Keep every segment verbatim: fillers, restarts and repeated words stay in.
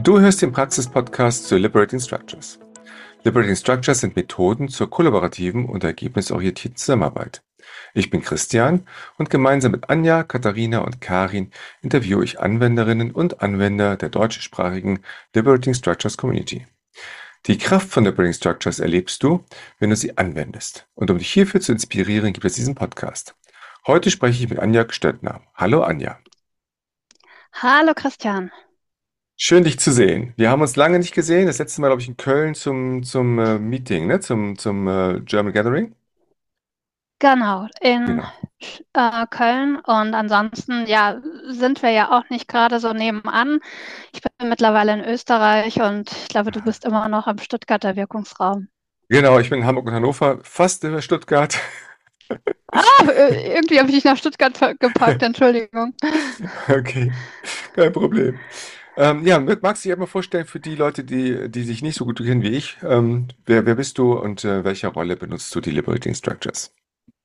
Du hörst den Praxis-Podcast zu Liberating Structures. Liberating Structures sind Methoden zur kollaborativen und ergebnisorientierten Zusammenarbeit. Ich bin Christian und gemeinsam mit Anja, Katharina und Karin interviewe ich Anwenderinnen und Anwender der deutschsprachigen Liberating Structures Community. Die Kraft von Liberating Structures erlebst du, wenn du sie anwendest. Und um dich hierfür zu inspirieren, gibt es diesen Podcast. Heute spreche ich mit Anja Stöttner. Hallo Anja. Hallo Christian. Schön, dich zu sehen. Wir haben uns lange nicht gesehen. Das letzte Mal, glaube ich, in Köln zum, zum äh, Meeting, ne? Zum, zum äh, German Gathering. Genau, in Genau. äh, Köln und ansonsten, ja, sind wir ja auch nicht gerade so nebenan. Ich bin mittlerweile in Österreich und ich glaube, du bist immer noch im Stuttgarter Wirkungsraum. Genau, ich bin in Hamburg und Hannover, fast in Stuttgart. Ah, äh, irgendwie habe ich dich nach Stuttgart ver- gepackt, Entschuldigung. Okay, kein Problem. Ähm, ja, magst du dich einmal vorstellen für die Leute, die, die sich nicht so gut kennen wie ich? Ähm, wer, wer bist du und äh, welche Rolle benutzt du die Liberating Structures?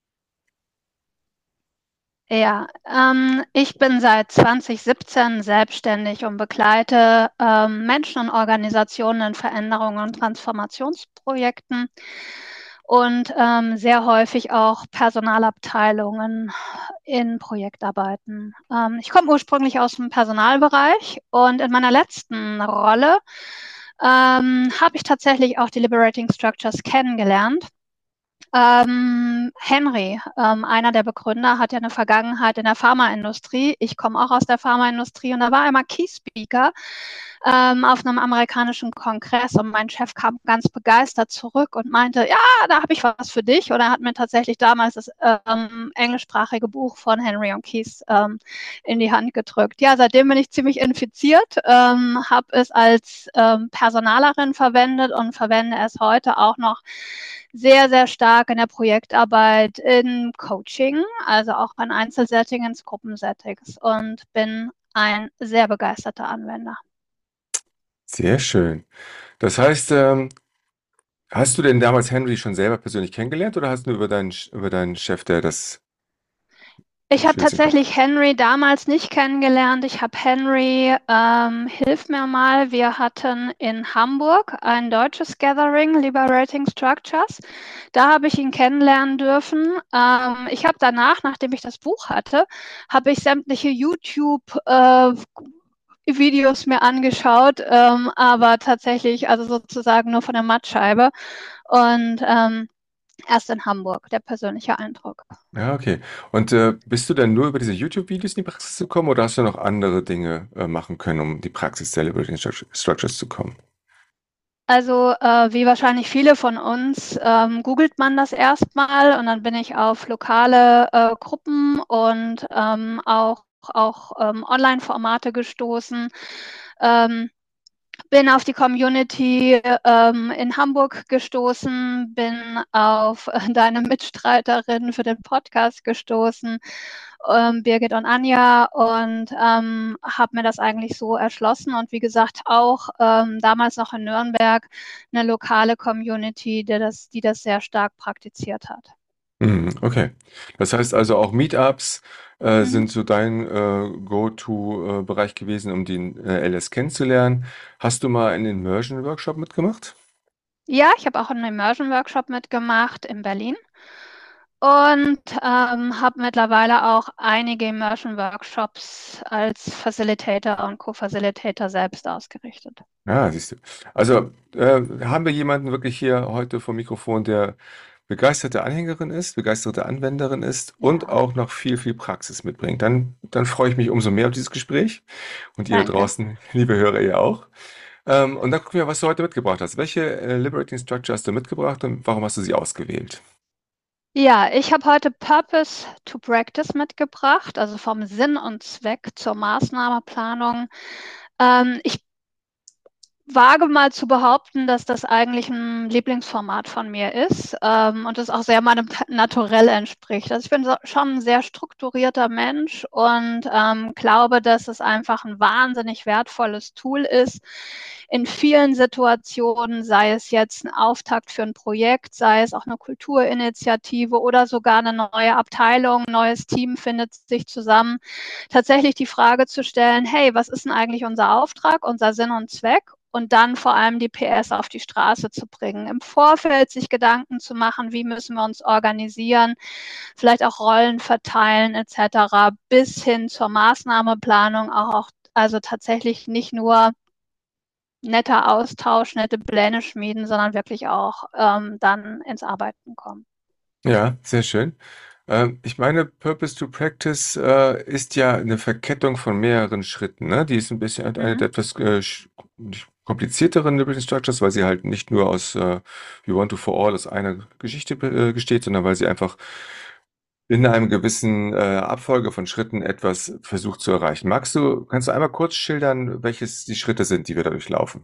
Ja, ähm, ich bin seit zwanzig siebzehn selbstständig und begleite ähm, Menschen und Organisationen in Veränderungen und Transformationsprojekten und ähm, sehr häufig auch Personalabteilungen in Projektarbeiten. Ähm, ich komme ursprünglich aus dem Personalbereich und in meiner letzten Rolle ähm, habe ich tatsächlich auch die Liberating Structures kennengelernt. Ähm, Henry, ähm, einer der Begründer, hat ja eine Vergangenheit in der Pharmaindustrie. Ich komme auch aus der Pharmaindustrie und da war einmal Key Speaker ähm, auf einem amerikanischen Kongress und mein Chef kam ganz begeistert zurück und meinte, ja, da habe ich was für dich. Und er hat mir tatsächlich damals das ähm, englischsprachige Buch von Henry und Keys ähm, in die Hand gedrückt. Ja, seitdem bin ich ziemlich infiziert, ähm, habe es als ähm, Personalerin verwendet und verwende es heute auch noch sehr, sehr stark in der Projektarbeit, in Coaching, also auch in Einzelsettings, Gruppensettings und bin ein sehr begeisterter Anwender. Sehr schön. Das heißt, ähm, hast du denn damals Henry schon selber persönlich kennengelernt oder hast du über deinen, über deinen Chef, der das Ich habe schön im tatsächlich Henry damals nicht kennengelernt. Ich habe Henry, ähm, hilf mir mal, wir hatten in Hamburg ein deutsches Gathering, Liberating Structures. Da habe ich ihn kennenlernen dürfen. Ähm, ich habe danach, nachdem ich das Buch hatte, habe ich sämtliche YouTube äh, Videos mir angeschaut, ähm, aber tatsächlich, also sozusagen nur von der Mattscheibe. Und ähm, erst in Hamburg, der persönliche Eindruck. Ja, okay. Und äh, bist du denn nur über diese YouTube-Videos in die Praxis zu kommen oder hast du noch andere Dinge äh, machen können, um die Praxis der Liberating Stru- Structures zu kommen? Also äh, wie wahrscheinlich viele von uns ähm, googelt man das erstmal und dann bin ich auf lokale äh, Gruppen und ähm, auch, auch ähm, Online-Formate gestoßen. Ähm, bin auf die Community ähm, in Hamburg gestoßen, bin auf äh, deine Mitstreiterin für den Podcast gestoßen, ähm, Birgit und Anja, und ähm, habe mir das eigentlich so erschlossen. Und wie gesagt, auch ähm, damals noch in Nürnberg eine lokale Community, die das, die das sehr stark praktiziert hat. Mhm, okay. Das heißt also auch Meetups äh, Mhm. sind so dein äh, Go-To-Bereich gewesen, um den äh, L S kennenzulernen. Hast du mal einen Immersion-Workshop mitgemacht? Ja, ich habe auch einen Immersion-Workshop mitgemacht in Berlin. Und ähm, habe mittlerweile auch einige Immersion-Workshops als Facilitator und Co-Facilitator selbst ausgerichtet. Ja, siehst du. Also äh, haben wir jemanden wirklich hier heute vom Mikrofon, der begeisterte Anhängerin ist, begeisterte Anwenderin ist und Ja, auch noch viel, viel Praxis mitbringt. Dann, dann freue ich mich umso mehr auf dieses Gespräch und ihr da danke. draußen, liebe Hörer, ihr auch. Ähm, und dann gucken wir, was du heute mitgebracht hast. Welche äh, Liberating Structure hast du mitgebracht und warum hast du sie ausgewählt? Ja, ich habe heute Purpose to Practice mitgebracht, also vom Sinn und Zweck zur Maßnahmeplanung. Ähm, ich wage mal zu behaupten, dass das eigentlich ein Lieblingsformat von mir ist ähm, und es auch sehr meinem Naturell entspricht. Also ich bin so, schon ein sehr strukturierter Mensch und ähm, glaube, dass es einfach ein wahnsinnig wertvolles Tool ist. In vielen Situationen, sei es jetzt ein Auftakt für ein Projekt, sei es auch eine Kulturinitiative oder sogar eine neue Abteilung, ein neues Team findet sich zusammen, tatsächlich die Frage zu stellen, hey, was ist denn eigentlich unser Auftrag, unser Sinn und Zweck? Und dann vor allem die P S auf die Straße zu bringen. Im Vorfeld sich Gedanken zu machen, wie müssen wir uns organisieren, vielleicht auch Rollen verteilen et cetera, bis hin zur Maßnahmeplanung, auch, auch also tatsächlich nicht nur netter Austausch, nette Pläne schmieden, sondern wirklich auch ähm, dann ins Arbeiten kommen. Ja, sehr schön. Ähm, ich meine, Purpose to Practice äh, ist ja eine Verkettung von mehreren Schritten. Ne? Die ist ein bisschen eine Mhm. der etwas äh, sch- komplizierteren Liberating Structures, weil sie halt nicht nur aus äh, We Want to For All aus einer Geschichte äh, besteht, sondern weil sie einfach in einem gewissen äh, Abfolge von Schritten etwas versucht zu erreichen. Magst du, kannst du einmal kurz schildern, welches die Schritte sind, die wir da durchlaufen?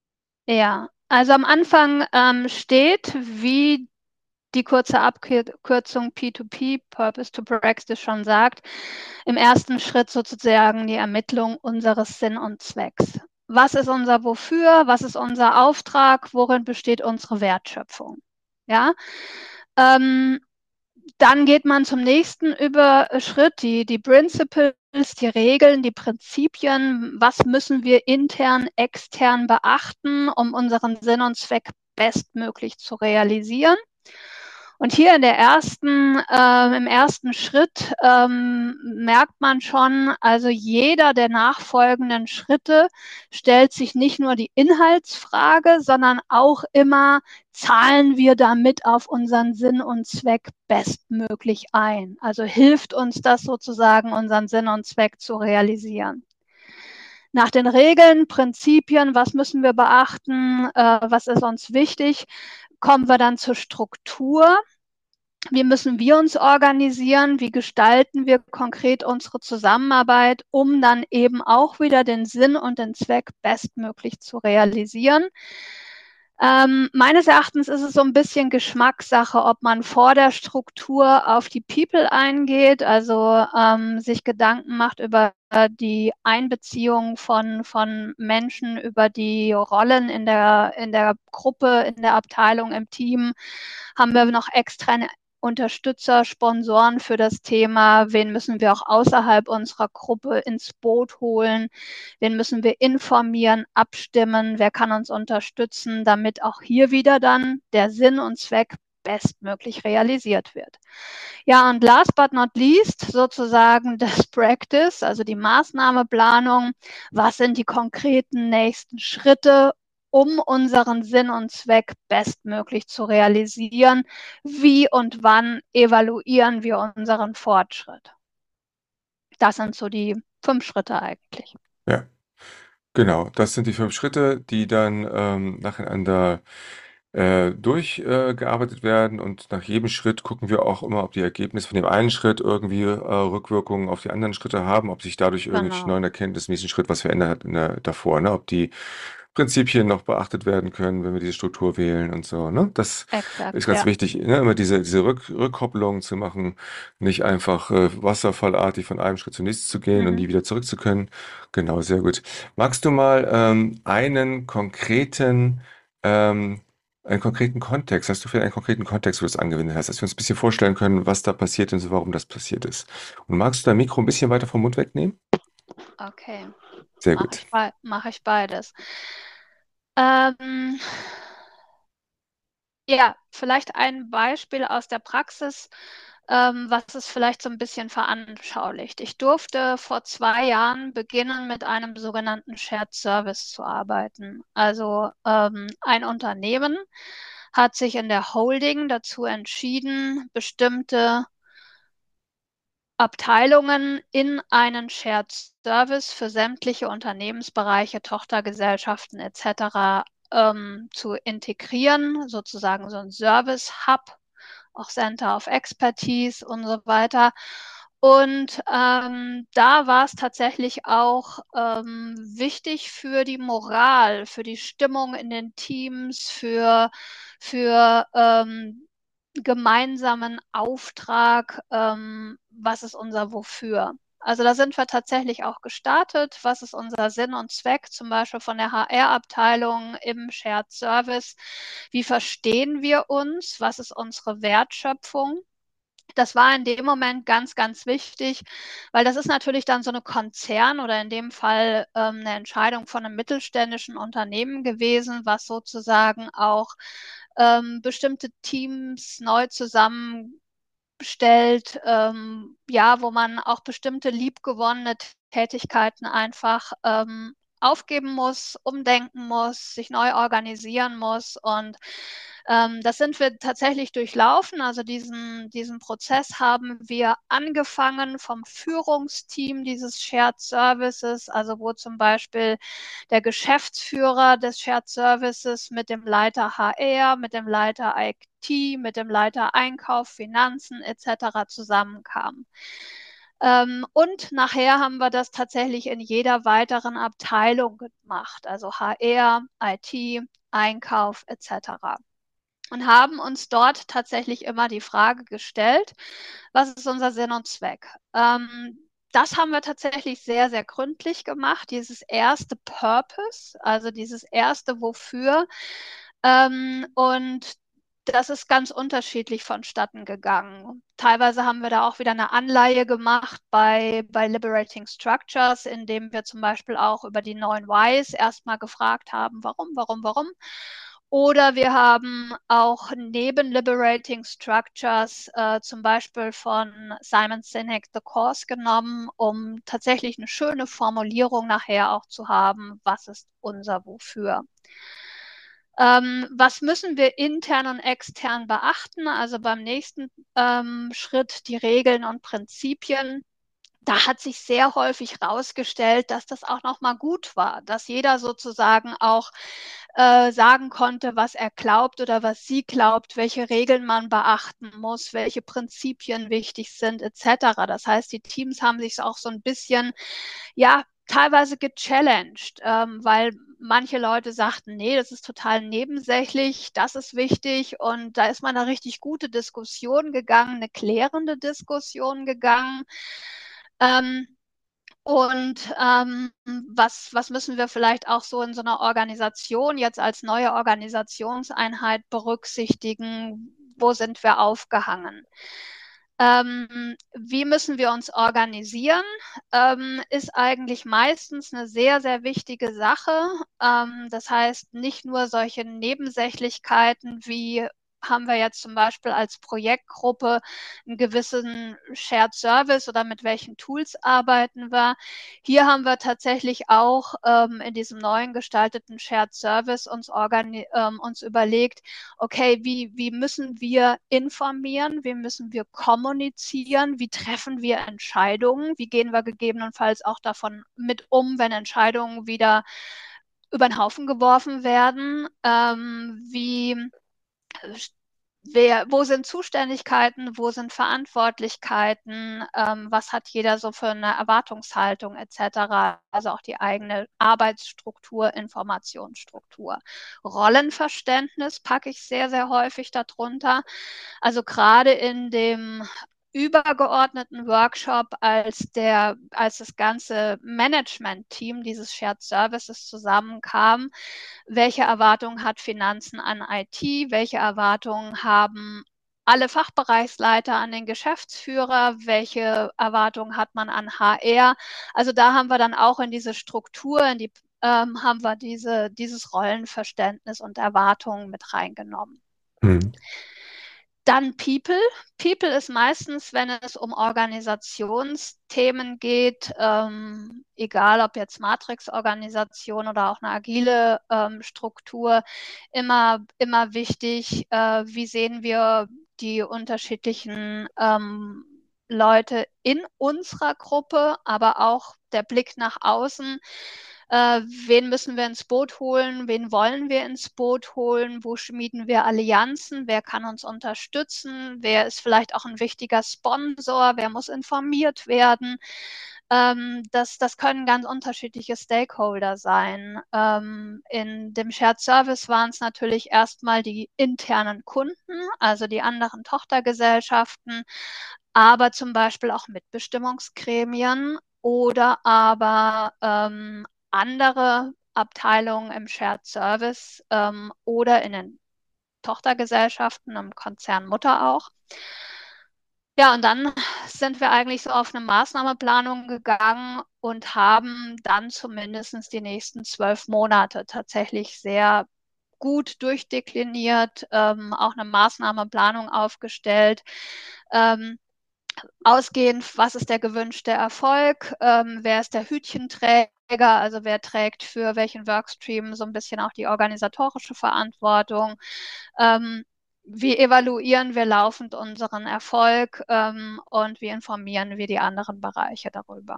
Ja, also am Anfang ähm, steht, wie die kurze Abkürzung P zwei P, Purpose to Practice, schon sagt, im ersten Schritt sozusagen die Ermittlung unseres Sinn und Zwecks. Was ist unser Wofür? Was ist unser Auftrag? Worin besteht unsere Wertschöpfung? Ja, ähm, dann geht man zum nächsten über Schritt, die, die Principles, die Regeln, die Prinzipien. Was müssen wir intern, extern beachten, um unseren Sinn und Zweck bestmöglich zu realisieren? Und hier in der ersten, äh, im ersten Schritt ähm, merkt man schon, also jeder der nachfolgenden Schritte stellt sich nicht nur die Inhaltsfrage, sondern auch immer, zahlen wir damit auf unseren Sinn und Zweck bestmöglich ein? Also hilft uns das sozusagen, unseren Sinn und Zweck zu realisieren? Nach den Regeln, Prinzipien, was müssen wir beachten, äh, was ist uns wichtig, kommen wir dann zur Struktur. Wie müssen wir uns organisieren? Wie gestalten wir konkret unsere Zusammenarbeit, um dann eben auch wieder den Sinn und den Zweck bestmöglich zu realisieren? Ähm, meines Erachtens ist es so ein bisschen Geschmackssache, ob man vor der Struktur auf die People eingeht, also ähm, sich Gedanken macht über die Einbeziehung von, von Menschen, über die Rollen in der, in der Gruppe, in der Abteilung, im Team. Haben wir noch externe Unterstützer, Sponsoren für das Thema? Wen müssen wir auch außerhalb unserer Gruppe ins Boot holen? Wen müssen wir informieren, abstimmen? Wer kann uns unterstützen, damit auch hier wieder dann der Sinn und Zweck bestmöglich realisiert wird? Ja, und last but not least sozusagen das Practice, also die Maßnahmeplanung. Was sind die konkreten nächsten Schritte, um unseren Sinn und Zweck bestmöglich zu realisieren? Wie und wann evaluieren wir unseren Fortschritt? Das sind so die fünf Schritte eigentlich. Ja. Genau, das sind die fünf Schritte, die dann ähm, nacheinander äh, durchgearbeitet äh, werden und nach jedem Schritt gucken wir auch immer, ob die Ergebnisse von dem einen Schritt irgendwie äh, Rückwirkungen auf die anderen Schritte haben, ob sich dadurch irgendwelche Genau, neuen Erkenntnisse in diesem Schritt was verändert hat in der, davor, ne? Ob die Prinzipien noch beachtet werden können, wenn wir diese Struktur wählen und so, ne? Das ist exakt, ganz ja. wichtig, ne? Immer diese, diese Rück Rückkopplung zu machen, nicht einfach äh, wasserfallartig von einem Schritt zum nächsten zu gehen und Mhm. nie wieder zurück zu können. Genau, sehr gut. Magst du mal ähm, einen konkreten, ähm, einen konkreten Kontext, hast du vielleicht einen konkreten Kontext, wo du das angewendet hast, dass wir uns ein bisschen vorstellen können, was da passiert ist und warum das passiert ist? Und magst du dein Mikro ein bisschen weiter vom Mund wegnehmen? Okay, Sehr mache gut. ich, be mach ich beides. Ähm, Ja, vielleicht ein Beispiel aus der Praxis, ähm, was es vielleicht so ein bisschen veranschaulicht. Ich durfte vor zwei Jahren beginnen, mit einem sogenannten Shared Service zu arbeiten. Also ähm, ein Unternehmen hat sich in der Holding dazu entschieden, bestimmte Abteilungen in einen Shared Service für sämtliche Unternehmensbereiche, Tochtergesellschaften et cetera ähm, zu integrieren, sozusagen so ein Service Hub, auch Center of Expertise und so weiter. Und ähm, da war es tatsächlich auch ähm, wichtig für die Moral, für die Stimmung in den Teams, für, für ähm, gemeinsamen Auftrag, ähm, was ist unser Wofür. Also da sind wir tatsächlich auch gestartet. Was ist unser Sinn und Zweck, zum Beispiel von der H R-Abteilung im Shared Service? Wie verstehen wir uns? Was ist unsere Wertschöpfung? Das war in dem Moment ganz, ganz wichtig, weil das ist natürlich dann so eine Konzern oder in dem Fall ähm, eine Entscheidung von einem mittelständischen Unternehmen gewesen, was sozusagen auch ähm, bestimmte Teams neu zusammenstellt, ähm, ja, wo man auch bestimmte liebgewonnene Tätigkeiten einfach ähm, aufgeben muss, umdenken muss, sich neu organisieren muss. Und ähm, das sind wir tatsächlich durchlaufen. Also diesen, diesen Prozess haben wir angefangen vom Führungsteam dieses Shared Services, also wo zum Beispiel der Geschäftsführer des Shared Services mit dem Leiter H R, mit dem Leiter I T, mit dem Leiter Einkauf, Finanzen et cetera zusammenkamen. Ähm, und nachher haben wir das tatsächlich in jeder weiteren Abteilung gemacht, also H R, I T, Einkauf et cetera. Und haben uns dort tatsächlich immer die Frage gestellt, was ist unser Sinn und Zweck? Ähm, das haben wir tatsächlich sehr, sehr gründlich gemacht, dieses erste Purpose, also dieses erste Wofür. Ähm, und das ist ganz unterschiedlich vonstatten gegangen. Teilweise haben wir da auch wieder eine Anleihe gemacht bei, bei Liberating Structures, indem wir zum Beispiel auch über die neun Whys erstmal gefragt haben, warum, warum, warum. Oder wir haben auch neben Liberating Structures äh, zum Beispiel von Simon Sinek The Course genommen, um tatsächlich eine schöne Formulierung nachher auch zu haben, was ist unser Wofür. Ähm, was müssen wir intern und extern beachten? Also beim nächsten ähm, Schritt die Regeln und Prinzipien. Da hat sich sehr häufig herausgestellt, dass das auch nochmal gut war, dass jeder sozusagen auch äh, sagen konnte, was er glaubt oder was sie glaubt, welche Regeln man beachten muss, welche Prinzipien wichtig sind, et cetera. Das heißt, die Teams haben sich auch so ein bisschen, ja, teilweise gechallenged, ähm, weil manche Leute sagten, nee, das ist total nebensächlich, das ist wichtig. Und da ist man eine richtig gute Diskussion gegangen, eine klärende Diskussion gegangen. Ähm, und ähm, was, was müssen wir vielleicht auch so in so einer Organisation jetzt als neue Organisationseinheit berücksichtigen? Wo sind wir aufgehangen? Ähm, wie müssen wir uns organisieren? Ähm, ist eigentlich meistens eine sehr, sehr wichtige Sache. Ähm, das heißt, nicht nur solche Nebensächlichkeiten wie haben wir jetzt zum Beispiel als Projektgruppe einen gewissen Shared Service oder mit welchen Tools arbeiten wir. Hier haben wir tatsächlich auch ähm, in diesem neuen gestalteten Shared Service uns, organi- ähm, uns überlegt, okay, wie, wie müssen wir informieren, wie müssen wir kommunizieren, wie treffen wir Entscheidungen, wie gehen wir gegebenenfalls auch davon mit um, wenn Entscheidungen wieder über den Haufen geworfen werden, ähm, wie Wer, wo sind Zuständigkeiten, wo sind Verantwortlichkeiten, ähm, was hat jeder so für eine Erwartungshaltung et cetera. Also auch die eigene Arbeitsstruktur, Informationsstruktur. Rollenverständnis packe ich sehr, sehr häufig darunter. Also gerade in dem übergeordneten Workshop, als, der, als das ganze Management-Team dieses Shared Services zusammenkam, welche Erwartungen hat Finanzen an I T, welche Erwartungen haben alle Fachbereichsleiter an den Geschäftsführer, welche Erwartungen hat man an H R. Also da haben wir dann auch in diese Struktur, in die, ähm, haben wir diese, dieses Rollenverständnis und Erwartungen mit reingenommen. Hm. Dann People. People ist meistens, wenn es um Organisationsthemen geht, ähm, egal ob jetzt Matrix-Organisation oder auch eine agile ähm, Struktur, immer, immer wichtig, äh, wie sehen wir die unterschiedlichen ähm, Leute in unserer Gruppe, aber auch der Blick nach außen. Äh, wen müssen wir ins Boot holen? Wen wollen wir ins Boot holen? Wo schmieden wir Allianzen? Wer kann uns unterstützen? Wer ist vielleicht auch ein wichtiger Sponsor? Wer muss informiert werden? Ähm, das, das können ganz unterschiedliche Stakeholder sein. Ähm, in dem Shared Service waren es natürlich erstmal die internen Kunden, also die anderen Tochtergesellschaften, aber zum Beispiel auch Mitbestimmungsgremien oder aber ähm, andere Abteilungen im Shared Service ähm, oder in den Tochtergesellschaften, im Konzern Mutter auch. Ja, und dann sind wir eigentlich so auf eine Maßnahmeplanung gegangen und haben dann zumindest die nächsten zwölf Monate tatsächlich sehr gut durchdekliniert, ähm, auch eine Maßnahmeplanung aufgestellt. Ähm, ausgehend, was ist der gewünschte Erfolg, ähm, wer ist der Hütchenträger, also wer trägt für welchen Workstream so ein bisschen auch die organisatorische Verantwortung. Ähm, wie evaluieren wir laufend unseren Erfolg ähm, und wie informieren wir die anderen Bereiche darüber?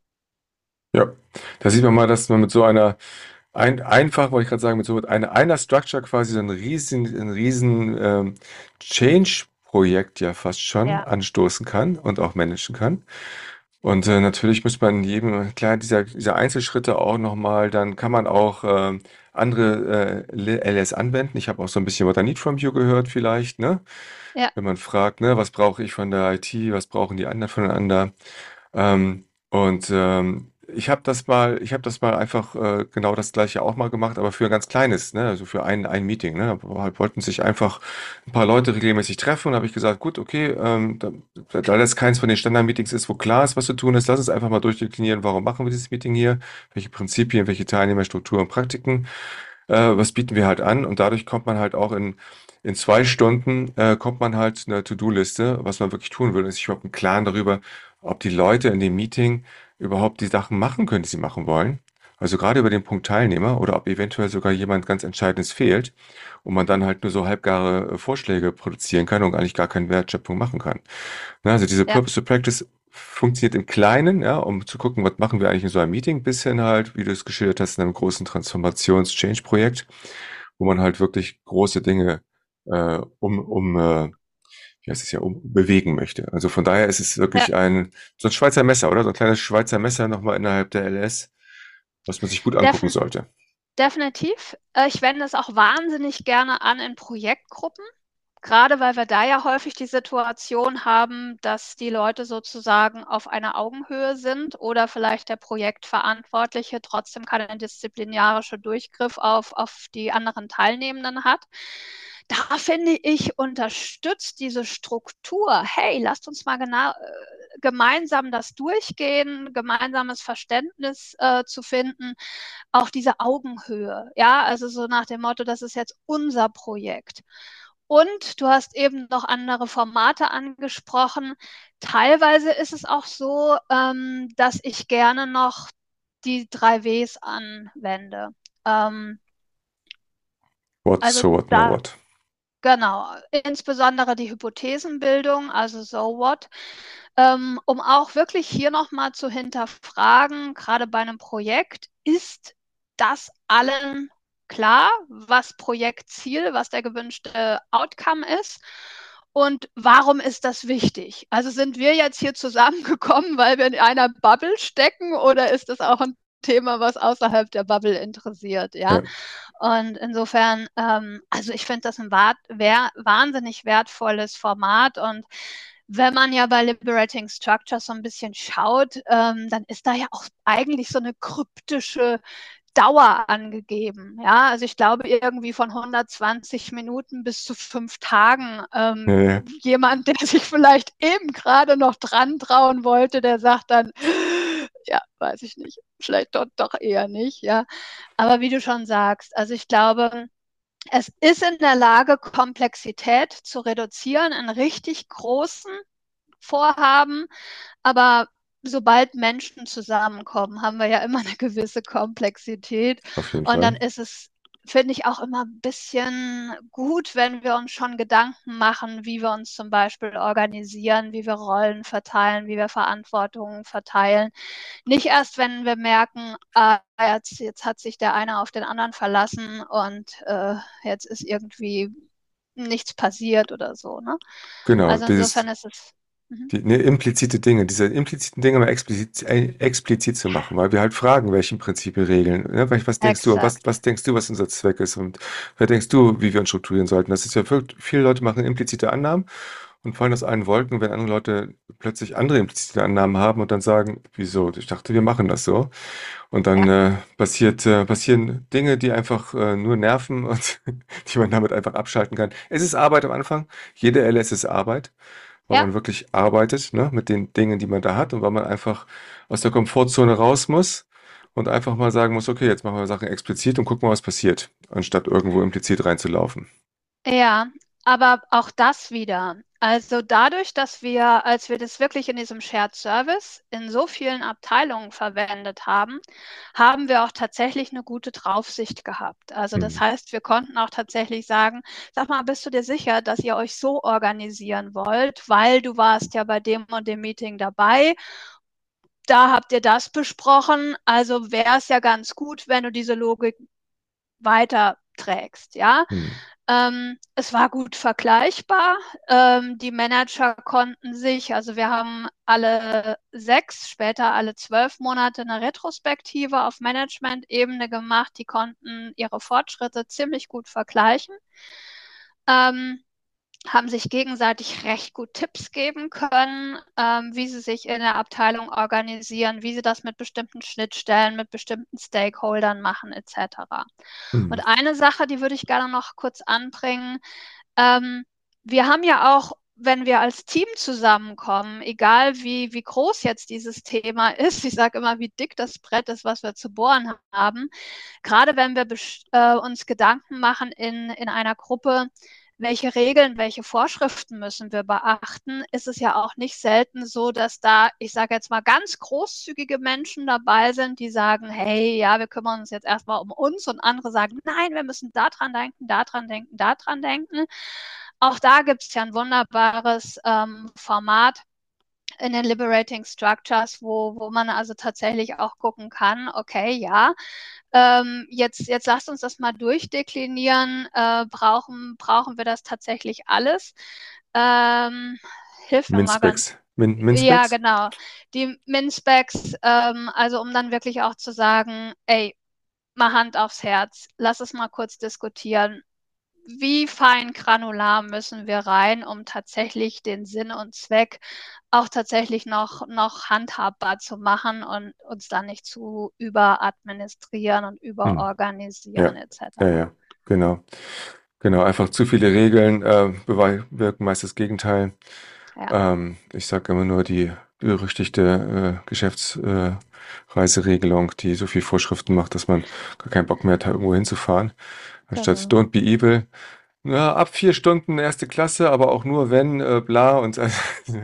Ja, da sieht man mal, dass man mit so einer ein, einfach, wollte ich gerade sagen, mit so einer, einer Structure quasi so ein riesen, ein riesen ähm, Change-Projekt ja fast schon Ja, anstoßen kann und auch managen kann. Und äh, natürlich muss man in jedem, klar, dieser, dieser Einzelschritte auch nochmal, dann kann man auch ähm, andere äh, L S anwenden. Ich habe auch so ein bisschen What I Need from You gehört vielleicht, ne? ja, Wenn man fragt, ne, was brauche ich von der I T, was brauchen die anderen voneinander? Ähm, und ähm, ich habe das mal, ich habe das mal einfach äh, genau das gleiche auch mal gemacht, aber für ein ganz kleines, ne, also für ein, ein Meeting, ne, da wollten sich einfach ein paar Leute regelmäßig treffen und habe ich gesagt, gut, okay, ähm, da, da das keins von den Standard-Meetings ist, wo klar ist, was zu tun ist, lass uns einfach mal durchdeklinieren, warum machen wir dieses Meeting hier, welche Prinzipien, welche Teilnehmerstrukturen und Praktiken, äh, was bieten wir halt an und dadurch kommt man halt auch in in zwei Stunden äh, kommt man halt eine To-Do-Liste, was man wirklich tun will, und sich überhaupt einen Klaren darüber, ob die Leute in dem Meeting überhaupt die Sachen machen können, die sie machen wollen. Also gerade über den Punkt Teilnehmer oder ob eventuell sogar jemand ganz Entscheidendes fehlt und man dann halt nur so halbgare äh, Vorschläge produzieren kann und eigentlich gar keine Wertschöpfung machen kann. Ne, also diese ja, Purpose to Practice funktioniert im Kleinen, ja, um zu gucken, was machen wir eigentlich in so einem Meeting, bis hin halt, wie du es geschildert hast, in einem großen Transformations-Change-Projekt, wo man halt wirklich große Dinge äh, um, um äh, wie heißt es ja, um bewegen möchte. Also von daher ist es ja. wirklich ein, so ein Schweizer Messer, oder? So ein kleines Schweizer Messer nochmal innerhalb der L S, was man sich gut angucken Defin sollte. definitiv. Äh, ich wende es auch wahnsinnig gerne an in Projektgruppen. Gerade weil wir da ja häufig die Situation haben, dass die Leute sozusagen auf einer Augenhöhe sind oder vielleicht der Projektverantwortliche trotzdem keinen disziplinarischen Durchgriff auf, auf die anderen Teilnehmenden hat. Da finde ich, unterstützt diese Struktur, hey, lasst uns mal genau, äh, gemeinsam das durchgehen, gemeinsames Verständnis äh, zu finden, auch diese Augenhöhe. Ja, also so nach dem Motto, das ist jetzt unser Projekt. Und du hast eben noch andere Formate angesprochen. Teilweise ist es auch so, ähm, dass ich gerne noch die drei Ws anwende. Ähm, What, also so what, now da, what. genau, insbesondere die Hypothesenbildung, also so what, ähm, um auch wirklich hier nochmal zu hinterfragen, gerade bei einem Projekt, ist das allen klar, was Projektziel, was der gewünschte Outcome ist? Und warum ist das wichtig? Also sind wir jetzt hier zusammengekommen, weil wir in einer Bubble stecken, oder ist das auch ein Thema, was außerhalb der Bubble interessiert? Ja. Ja, Und insofern, ähm, also ich finde das ein wart, wer, wahnsinnig wertvolles Format. Und wenn man ja bei Liberating Structures so ein bisschen schaut, ähm, dann ist da ja auch eigentlich so eine kryptische Dauer angegeben. Ja, also ich glaube irgendwie von hundertzwanzig Minuten bis zu fünf Tagen. ja, Ähm, ja. jemand, der sich vielleicht eben gerade noch dran trauen wollte, der sagt dann, ja, weiß ich nicht, vielleicht doch, doch eher nicht. Ja, aber wie du schon sagst, also ich glaube, es ist in der Lage, Komplexität zu reduzieren in richtig großen Vorhaben, aber sobald Menschen zusammenkommen, haben wir ja immer eine gewisse Komplexität Auf jeden und dann Fall. ist es finde ich auch immer ein bisschen gut, wenn wir uns schon Gedanken machen, wie wir uns zum Beispiel organisieren, wie wir Rollen verteilen, wie wir Verantwortungen verteilen. Nicht erst, wenn wir merken, ah, jetzt, jetzt hat sich der eine auf den anderen verlassen und äh, jetzt ist irgendwie nichts passiert oder so, ne? Genau, Also dieses insofern ist es. Mhm. Die, ne, implizite Dinge, diese impliziten Dinge mal explizit, äh, explizit zu machen, weil wir halt fragen, welchen Prinzipien regeln. Ne? Was was denkst du, was, Exakt. was denkst du, was unser Zweck ist und wer denkst du, wie wir uns strukturieren sollten? Das ist ja wirklich, viele Leute machen implizite Annahmen und fallen aus allen Wolken, wenn andere Leute plötzlich andere implizite Annahmen haben und dann sagen, wieso? Ich dachte, wir machen das so. Und dann Ja, äh, passiert, äh, passieren Dinge, die einfach äh, nur nerven und die man damit einfach abschalten kann. Es ist Arbeit am Anfang. Jede L S ist Arbeit, weil ja, man wirklich arbeitet, ne, mit den Dingen, die man da hat und weil man einfach aus der Komfortzone raus muss und einfach mal sagen muss, okay, jetzt machen wir Sachen explizit und gucken mal, was passiert, anstatt irgendwo implizit reinzulaufen. ja, aber auch das wieder. Also dadurch, dass wir, als wir das wirklich in diesem Shared Service in so vielen Abteilungen verwendet haben, haben wir auch tatsächlich eine gute Draufsicht gehabt. Also das Hm. heißt, wir konnten auch tatsächlich sagen, sag mal, bist du dir sicher, dass ihr euch so organisieren wollt, weil du warst ja bei dem und dem Meeting dabei. Da habt ihr das besprochen. Also wäre es ja ganz gut, wenn du diese Logik weiterträgst, ja. Hm. Ähm, es war gut vergleichbar. Ähm, die Manager konnten sich, also wir haben alle sechs, später alle zwölf Monate eine Retrospektive auf Management-Ebene gemacht. Die konnten ihre Fortschritte ziemlich gut vergleichen. Ähm, Haben sich gegenseitig recht gut Tipps geben können, ähm, wie sie sich in der Abteilung organisieren, wie sie das mit bestimmten Schnittstellen, mit bestimmten Stakeholdern machen, et cetera. Hm. Und eine Sache, die würde ich gerne noch kurz anbringen. Ähm, Wir haben ja auch, wenn wir als Team zusammenkommen, egal wie, wie groß jetzt dieses Thema ist, ich sage immer, wie dick das Brett ist, was wir zu bohren haben, gerade wenn wir äh, uns Gedanken machen in, in einer Gruppe, welche Regeln, welche Vorschriften müssen wir beachten, ist es ja auch nicht selten so, dass da, ich sage jetzt mal, ganz großzügige Menschen dabei sind, die sagen, hey, ja, wir kümmern uns jetzt erstmal um uns und andere sagen, nein, wir müssen da dran denken, da dran denken, da dran denken. Auch da gibt es ja ein wunderbares ähm, Format in den Liberating Structures, wo, wo man also tatsächlich auch gucken kann, okay, ja, ähm, jetzt, jetzt lasst uns das mal durchdeklinieren. Äh, brauchen, brauchen wir das tatsächlich alles? Ähm, Hilf mir mal ganz. Min-Specs. Min Ja, Min-Specs? genau. Die Min-Specs, ähm, also um dann wirklich auch zu sagen, ey, mal Hand aufs Herz, lass es mal kurz diskutieren. Wie fein granular müssen wir rein, um tatsächlich den Sinn und Zweck auch tatsächlich noch, noch handhabbar zu machen und uns dann nicht zu überadministrieren und Hm. überorganisieren Ja, ja, et cetera. ja, genau. Genau, einfach zu viele Regeln äh, bewirken meist das Gegenteil. Ja, Ähm, ich sage immer nur die berüchtigte äh, Geschäftsreiseregelung, äh, die so viel Vorschriften macht, dass man gar keinen Bock mehr hat, da irgendwo hinzufahren. Anstatt genau. Don't be evil. Ja, ab vier Stunden erste Klasse, aber auch nur wenn, äh, bla und äh,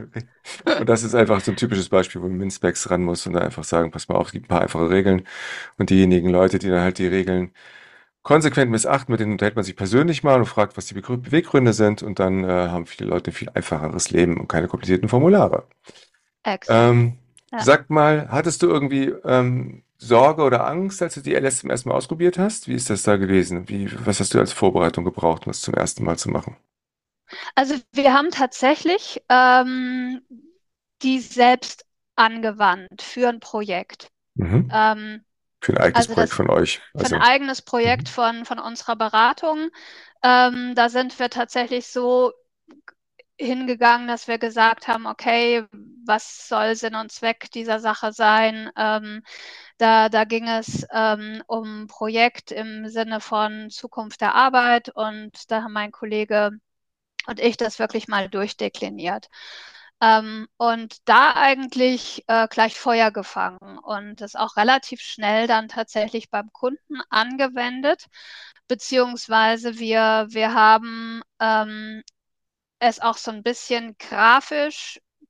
und das ist einfach so ein typisches Beispiel, wo man Min-Specs ran muss und dann einfach sagen, pass mal auf, es gibt ein paar einfache Regeln und diejenigen Leute, die dann halt die Regeln konsequent missachten, mit denen unterhält man sich persönlich mal und fragt, was die Begrü- Beweggründe sind und dann äh, haben viele Leute ein viel einfacheres Leben und keine komplizierten Formulare. Exakt. Ähm, Ja. sag mal, hattest du irgendwie ähm, Sorge oder Angst, als du die L S zum ersten Mal ausprobiert hast? Wie ist das da gewesen? Wie, was hast du als Vorbereitung gebraucht, um das zum ersten Mal zu machen? Also wir haben tatsächlich ähm, die selbst angewandt für ein Projekt. Mhm. Ähm, Für ein eigenes also Projekt das von euch. für ein Also, eigenes Projekt mhm. von, von unserer Beratung. Ähm, da sind wir tatsächlich so hingegangen, dass wir gesagt haben, okay, was soll Sinn und Zweck dieser Sache sein? Ähm, da, da ging es ähm, um ein Projekt im Sinne von Zukunft der Arbeit und da haben mein Kollege und ich das wirklich mal durchdekliniert. Ähm, und da eigentlich äh, gleich Feuer gefangen und das auch relativ schnell dann tatsächlich beim Kunden angewendet, beziehungsweise wir, wir haben ähm, es auch so ein bisschen grafisch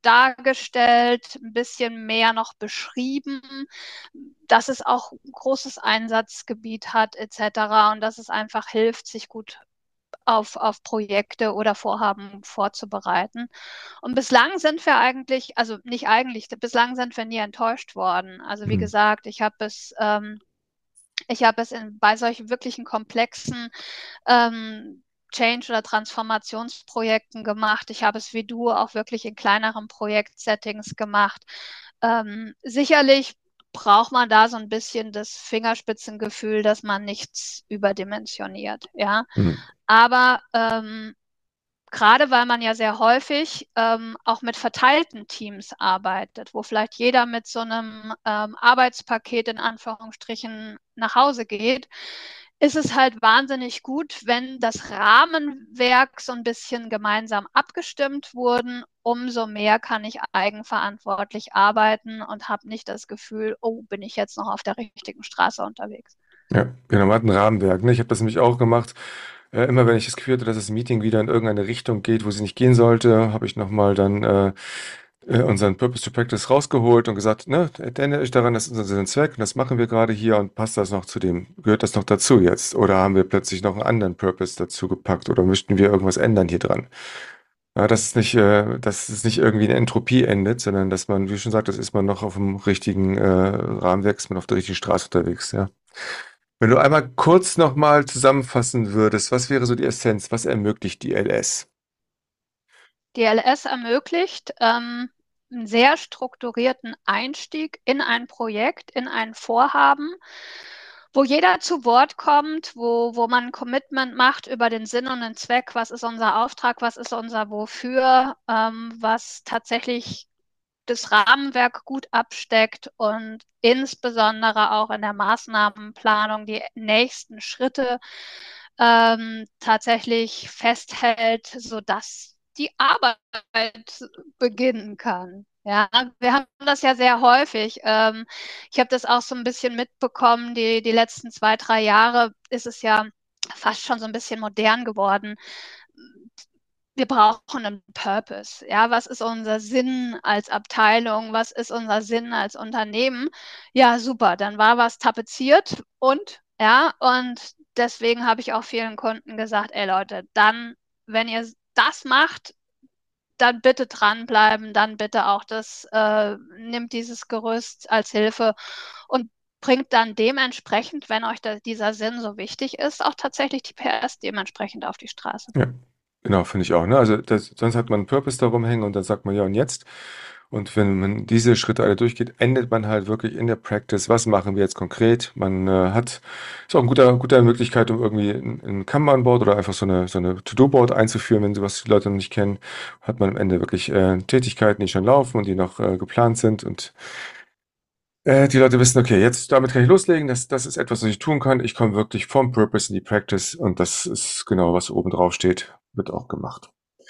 dargestellt, ein bisschen mehr noch beschrieben, dass es auch ein großes Einsatzgebiet hat et cetera und dass es einfach hilft, sich gut auf, auf Projekte oder Vorhaben vorzubereiten. Und bislang sind wir eigentlich, also nicht eigentlich, bislang sind wir nie enttäuscht worden. Also wie Hm. gesagt, ich habe es, ähm, ich habe es in, bei solchen wirklichen komplexen ähm, Change- oder Transformationsprojekten gemacht. Ich habe es wie du auch wirklich in kleineren Projektsettings gemacht. Ähm, sicherlich braucht man da so ein bisschen das Fingerspitzengefühl, dass man nichts überdimensioniert, ja. Hm. Aber ähm, gerade weil man ja sehr häufig ähm, auch mit verteilten Teams arbeitet, wo vielleicht jeder mit so einem ähm, Arbeitspaket in Anführungsstrichen nach Hause geht, ist es halt wahnsinnig gut, wenn das Rahmenwerk so ein bisschen gemeinsam abgestimmt wurden. Umso mehr kann ich eigenverantwortlich arbeiten und habe nicht das Gefühl, oh, bin ich jetzt noch auf der richtigen Straße unterwegs. Ja, genau, man hat ein Rahmenwerk. Ne? Ich habe das nämlich auch gemacht. Äh, immer wenn ich das Gefühl hatte, dass das Meeting wieder in irgendeine Richtung geht, wo sie nicht gehen sollte, habe ich nochmal dann äh, äh, unseren Purpose to Practice rausgeholt und gesagt, ne, erinnert euch daran, das ist unser Sinn und Zweck und das machen wir gerade hier und passt das noch zu dem, gehört das noch dazu jetzt? Oder haben wir plötzlich noch einen anderen Purpose dazu gepackt oder möchten wir irgendwas ändern hier dran? Ja, dass es nicht, äh, dass es nicht irgendwie in Entropie endet, sondern dass man, wie schon sagt, das ist man noch auf dem richtigen äh, Rahmenwerk, ist man auf der richtigen Straße unterwegs, ja. Wenn du einmal kurz nochmal zusammenfassen würdest, was wäre so die Essenz? Was ermöglicht die L S? Die L S ermöglicht ähm, einen sehr strukturierten Einstieg in ein Projekt, in ein Vorhaben, wo jeder zu Wort kommt, wo, wo man ein Commitment macht über den Sinn und den Zweck, was ist unser Auftrag, was ist unser Wofür, ähm, was tatsächlich das Rahmenwerk gut absteckt und insbesondere auch in der Maßnahmenplanung die nächsten Schritte ähm, tatsächlich festhält, sodass die Arbeit beginnen kann. Ja, wir haben das ja sehr häufig. Ähm, ich habe das auch so ein bisschen mitbekommen, die, die letzten zwei, drei Jahre ist es ja fast schon so ein bisschen modern geworden. Wir brauchen einen Purpose. Ja, was ist unser Sinn als Abteilung? Was ist unser Sinn als Unternehmen? Ja, super. Dann war was tapeziert und ja, und deswegen habe ich auch vielen Kunden gesagt, ey Leute, dann, wenn ihr das macht, dann bitte dranbleiben, dann bitte auch das, äh, nimmt dieses Gerüst als Hilfe und bringt dann dementsprechend, wenn euch da, dieser Sinn so wichtig ist, auch tatsächlich die P S dementsprechend auf die Straße. Ja, genau, finde ich auch. Ne? Also das, sonst hat man einen Purpose da rumhängen und dann sagt man ja und jetzt. Und wenn man diese Schritte alle durchgeht, endet man halt wirklich in der Practice. Was machen wir jetzt konkret? Man äh, hat, ist auch eine gute, gute Möglichkeit, um irgendwie ein, ein Kanban-Board oder einfach so eine, so eine To-Do-Board einzuführen, wenn sowas die Leute noch nicht kennen. Hat man am Ende wirklich äh, Tätigkeiten, die schon laufen und die noch äh, geplant sind und äh, die Leute wissen, okay, jetzt damit kann ich loslegen. Das, das ist etwas, was ich tun kann. Ich komme wirklich vom Purpose in die Practice und das ist genau, was oben drauf steht, wird auch gemacht.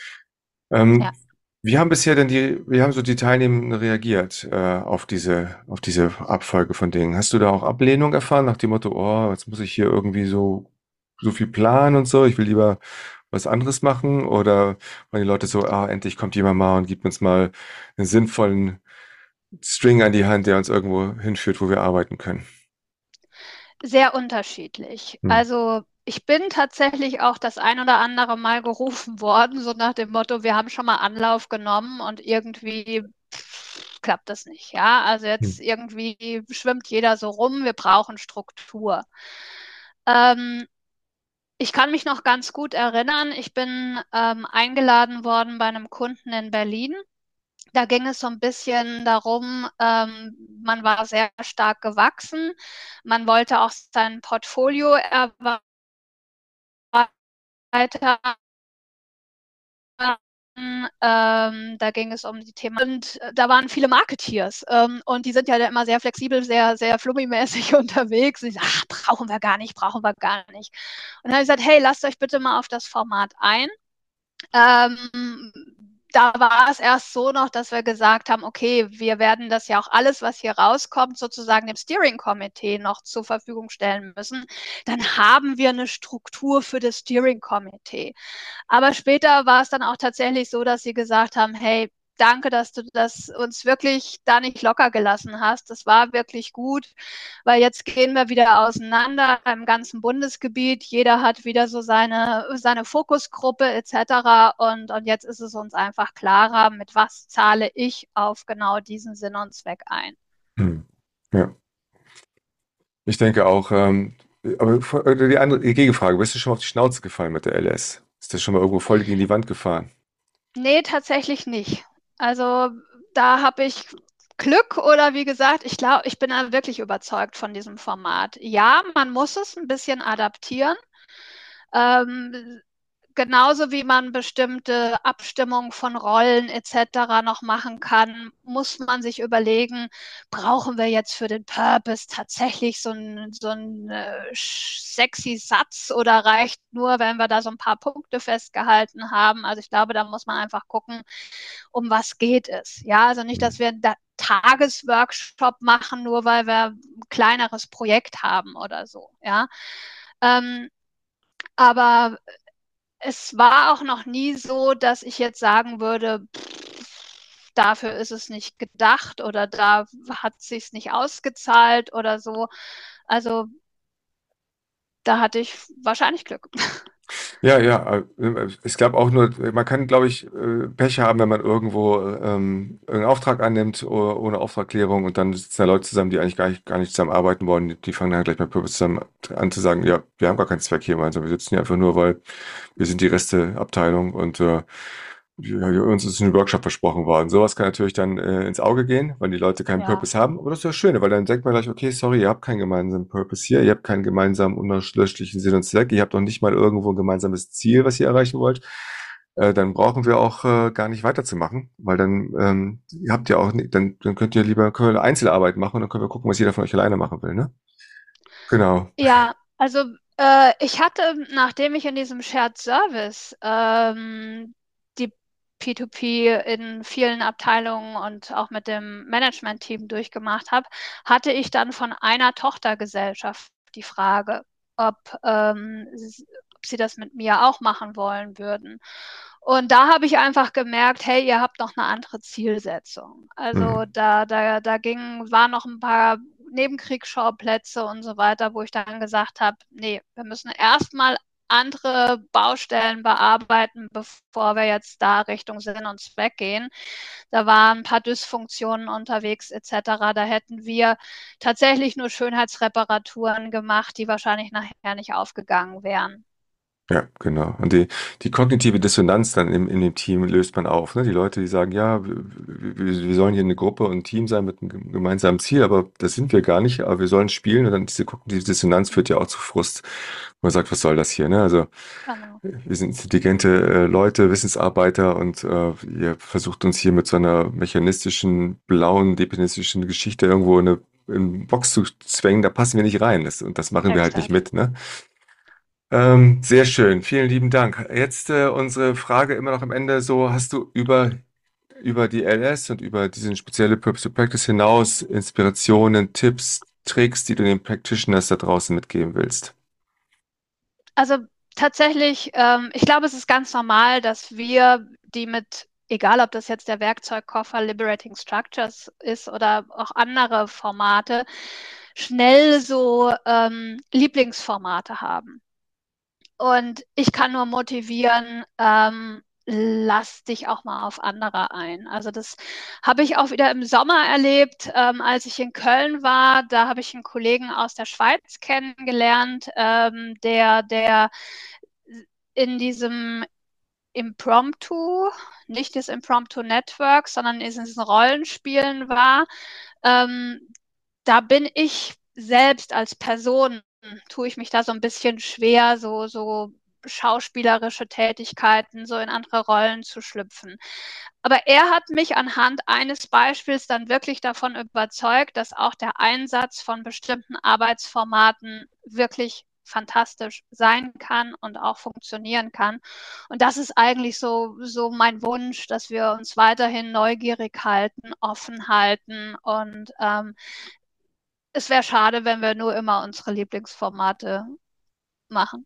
Ja. Ähm, wie haben bisher denn die, wie haben so die Teilnehmenden reagiert äh, auf diese, auf diese Abfolge von Dingen? Hast du da auch Ablehnung erfahren nach dem Motto, oh, jetzt muss ich hier irgendwie so, so viel planen und so, ich will lieber was anderes machen? Oder waren die Leute so, ah, endlich kommt jemand mal und gibt uns mal einen sinnvollen String an die Hand, der uns irgendwo hinführt, wo wir arbeiten können? Sehr unterschiedlich. Hm. Also ich bin tatsächlich auch das ein oder andere Mal gerufen worden, so nach dem Motto, wir haben schon mal Anlauf genommen und irgendwie pff, klappt das nicht. Ja, also Hm. jetzt irgendwie schwimmt jeder so rum, wir brauchen Struktur. Ähm, Ich kann mich noch ganz gut erinnern, ich bin ähm, eingeladen worden bei einem Kunden in Berlin. Da ging es so ein bisschen darum, ähm, man war sehr stark gewachsen. Man wollte auch sein Portfolio erweitern. Ähm, da ging es um die Themen. Und äh, da waren viele Marketeers. Ähm, und die sind ja immer sehr flexibel, sehr, sehr flummimäßig unterwegs. Und ich sage, ach, brauchen wir gar nicht, brauchen wir gar nicht. Und dann habe ich gesagt, hey, lasst euch bitte mal auf das Format ein. Ähm, Da war es erst so noch, dass wir gesagt haben, okay, wir werden das ja auch alles, was hier rauskommt, sozusagen dem Steering Committee noch zur Verfügung stellen müssen. Dann haben wir eine Struktur für das Steering Committee. Aber später war es dann auch tatsächlich so, dass sie gesagt haben, hey, danke, dass du das uns wirklich da nicht locker gelassen hast. Das war wirklich gut, weil jetzt gehen wir wieder auseinander im ganzen Bundesgebiet. Jeder hat wieder so seine, seine Fokusgruppe et cetera. Und, und jetzt ist es uns einfach klarer, mit was zahle ich auf genau diesen Sinn und Zweck ein. Hm. Ja, ich denke auch, ähm, aber vor- äh, die andere, die Gegenfrage, bist du schon mal auf die Schnauze gefallen mit der L S? Ist das schon mal irgendwo voll gegen die Wand gefahren? Nee, tatsächlich nicht. Also da habe ich Glück oder wie gesagt, ich glaube, ich bin da wirklich überzeugt von diesem Format. Ja, man muss es ein bisschen adaptieren. Ähm, Genauso wie man bestimmte Abstimmungen von Rollen et cetera noch machen kann, muss man sich überlegen, brauchen wir jetzt für den Purpose tatsächlich so einen so einen, äh, sexy Satz oder reicht nur, wenn wir da so ein paar Punkte festgehalten haben? Also ich glaube, da muss man einfach gucken, um was geht es. Ja, also nicht, Hm. dass wir einen Tagesworkshop machen, nur weil wir ein kleineres Projekt haben oder so. Ja, ähm, aber es war auch noch nie so, dass ich jetzt sagen würde, pff, dafür ist es nicht gedacht oder da hat es sich nicht ausgezahlt oder so. Also da hatte ich wahrscheinlich Glück. Ja, ja, äh, ich glaube auch nur, man kann, glaube ich, äh, Pech haben, wenn man irgendwo ähm, einen Auftrag annimmt o- ohne Auftragklärung und dann sitzen da Leute zusammen, die eigentlich gar nicht, gar nicht zusammen arbeiten wollen. Die, die fangen dann gleich mit Purpose zusammen an zu sagen, ja, wir haben gar keinen Zweck hier, also wir sitzen hier einfach nur, weil wir sind die Resteabteilung und äh, ja, uns ist ein Workshop versprochen worden. Sowas kann natürlich dann äh, ins Auge gehen, weil die Leute keinen Ja, Purpose haben. Aber das ist ja schön, weil dann denkt man gleich, okay, sorry, ihr habt keinen gemeinsamen Purpose hier, ihr habt keinen gemeinsamen unerschließlichen Sinn und Zweck, ihr habt noch nicht mal irgendwo ein gemeinsames Ziel, was ihr erreichen wollt. Äh, dann brauchen wir auch äh, gar nicht weiterzumachen, weil dann ähm, ihr habt ja auch, ni- dann, dann könnt ihr lieber können wir Einzelarbeit machen und dann können wir gucken, was jeder von euch alleine machen will, ne? Genau. ja, also äh, ich hatte, nachdem ich in diesem Shared Service ähm, die P zwei P in vielen Abteilungen und auch mit dem Management-Team durchgemacht habe, hatte ich dann von einer Tochtergesellschaft die Frage, ob, ähm, s- ob sie das mit mir auch machen wollen würden. Und da habe ich einfach gemerkt, hey, ihr habt noch eine andere Zielsetzung. Also Hm. da, da, da ging, waren noch ein paar Nebenkriegsschauplätze und so weiter, wo ich dann gesagt habe, nee, wir müssen erstmal andere Baustellen bearbeiten, bevor wir jetzt da Richtung Sinn und Zweck gehen. Da waren ein paar Dysfunktionen unterwegs et cetera. Da hätten wir tatsächlich nur Schönheitsreparaturen gemacht, die wahrscheinlich nachher nicht aufgegangen wären. Ja, genau. Und die, die kognitive Dissonanz dann im, in dem Team löst man auf. Ne? Die Leute, die sagen, ja, wir, wir wir sollen hier eine Gruppe und ein Team sein mit einem gemeinsamen Ziel, aber das sind wir gar nicht, aber wir sollen spielen und dann diese kognitive Dissonanz führt ja auch zu Frust. Man sagt, was soll das hier? Ne? Also Genau. wir sind intelligente äh, Leute, Wissensarbeiter und äh, ihr versucht uns hier mit so einer mechanistischen, blauen, deterministischen Geschichte irgendwo in eine, in eine Box zu zwängen, da passen wir nicht rein. Das, und das machen wir halt nicht Exakt. mit, ne? Ähm, sehr schön, vielen lieben Dank. Jetzt äh, unsere Frage immer noch am Ende so, hast du über, über die L S und über diesen spezielle Purpose to Practice hinaus Inspirationen, Tipps, Tricks, die du den Practitioners da draußen mitgeben willst? Also tatsächlich, ähm, ich glaube, es ist ganz normal, dass wir die mit, egal ob das jetzt der Werkzeugkoffer Liberating Structures ist oder auch andere Formate, schnell so ähm, Lieblingsformate haben. Und ich kann nur motivieren, ähm, lass dich auch mal auf andere ein. Also das habe ich auch wieder im Sommer erlebt, ähm, als ich in Köln war. Da habe ich einen Kollegen aus der Schweiz kennengelernt, ähm, der, der in diesem Impromptu, nicht das Impromptu Network, sondern in diesen Rollenspielen war. Ähm, Da bin ich selbst als Person, tue ich mich da so ein bisschen schwer, so, so schauspielerische Tätigkeiten, so in andere Rollen zu schlüpfen. Aber er hat mich anhand eines Beispiels dann wirklich davon überzeugt, dass auch der Einsatz von bestimmten Arbeitsformaten wirklich fantastisch sein kann und auch funktionieren kann. Und das ist eigentlich so, so mein Wunsch, dass wir uns weiterhin neugierig halten, offen halten und ähm, es wäre schade, wenn wir nur immer unsere Lieblingsformate machen.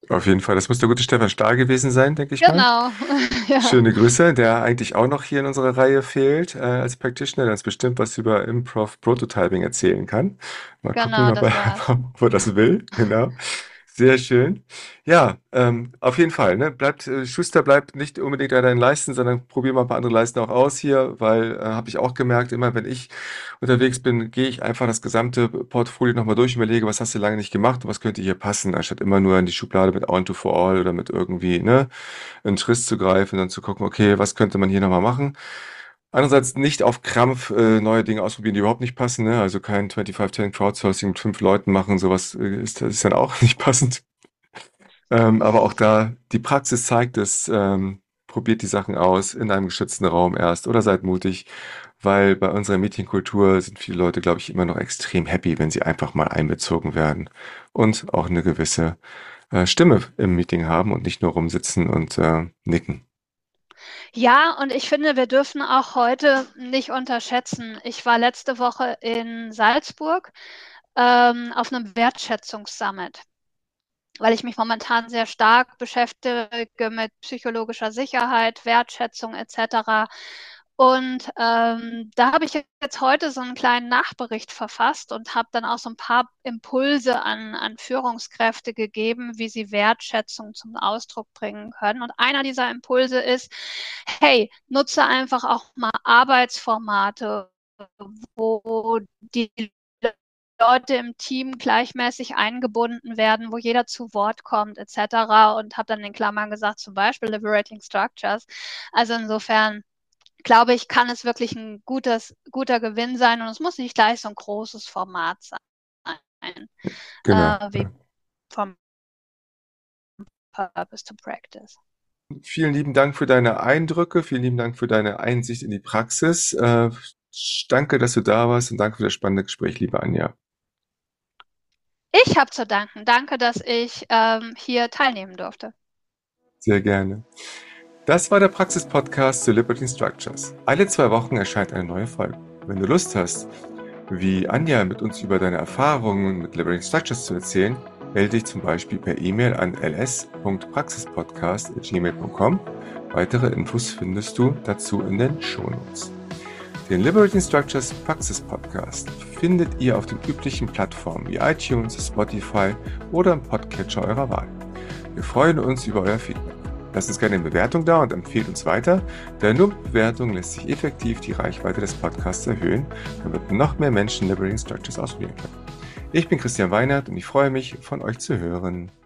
Auf jeden Fall, das muss der gute Stefan Stahl gewesen sein, denke ich mal. Genau, ja, Schöne Grüße, der eigentlich auch noch hier in unserer Reihe fehlt, äh, als Practitioner, der uns bestimmt was über Improv Prototyping erzählen kann. Mal gucken, genau, ob das er, war's. ob er das will. Genau. Sehr schön. Ja, ähm, auf jeden Fall, ne? Bleibt, äh, Schuster bleibt nicht unbedingt an deinen Leisten, sondern probier mal ein paar andere Leisten auch aus hier, weil, äh, habe ich auch gemerkt, immer wenn ich unterwegs bin, gehe ich einfach das gesamte Portfolio nochmal durch und überlege, was hast du lange nicht gemacht und was könnte hier passen, anstatt immer nur in die Schublade mit On to for All oder mit irgendwie, ne, in Triss zu greifen und dann zu gucken, okay, was könnte man hier nochmal machen? Andererseits nicht auf Krampf äh, neue Dinge ausprobieren, die überhaupt nicht passen, ne? Also kein fünfundzwanzig zehn Crowdsourcing mit fünf Leuten machen, sowas äh, ist, ist dann auch nicht passend. Ähm, aber auch da, die Praxis zeigt es, ähm, probiert die Sachen aus in einem geschützten Raum erst oder seid mutig, weil bei unserer Meetingkultur sind viele Leute, glaube ich, immer noch extrem happy, wenn sie einfach mal einbezogen werden und auch eine gewisse äh, Stimme im Meeting haben und nicht nur rumsitzen und äh, nicken. Ja, und ich finde, wir dürfen auch heute nicht unterschätzen. Ich war letzte Woche in Salzburg ähm, auf einem Wertschätzungssummit, weil ich mich momentan sehr stark beschäftige mit psychologischer Sicherheit, Wertschätzung et cetera. Und ähm, da habe ich jetzt heute so einen kleinen Nachbericht verfasst und habe dann auch so ein paar Impulse an, an Führungskräfte gegeben, wie sie Wertschätzung zum Ausdruck bringen können. Und einer dieser Impulse ist, hey, nutze einfach auch mal Arbeitsformate, wo die Leute im Team gleichmäßig eingebunden werden, wo jeder zu Wort kommt, et cetera. Und habe dann in Klammern gesagt, zum Beispiel Liberating Structures. Also insofern glaube ich, kann es wirklich ein gutes, guter Gewinn sein und es muss nicht gleich so ein großes Format sein, Genau. äh, wie Ja. vom Purpose to Practice. Vielen lieben Dank für deine Eindrücke, vielen lieben Dank für deine Einsicht in die Praxis. Äh, danke, dass du da warst und danke für das spannende Gespräch, liebe Anja. Ich habe zu danken. Danke, dass ich ähm, hier teilnehmen durfte. Sehr gerne. Das war der Praxis-Podcast zu Liberating Structures. Alle zwei Wochen erscheint eine neue Folge. Wenn du Lust hast, wie Anja mit uns über deine Erfahrungen mit Liberating Structures zu erzählen, melde dich zum Beispiel per E-Mail an l s punkt praxispodcast at gmail punkt com. Weitere Infos findest du dazu in den Shownotes. Den Liberating Structures Praxis Podcast findet ihr auf den üblichen Plattformen wie iTunes, Spotify oder im Podcatcher eurer Wahl. Wir freuen uns über euer Feedback. Lasst uns gerne eine Bewertung da und empfehlt uns weiter, denn nur mit Bewertung lässt sich effektiv die Reichweite des Podcasts erhöhen, damit noch mehr Menschen Liberating Structures ausprobieren können. Ich bin Christian Weinert und ich freue mich, von euch zu hören.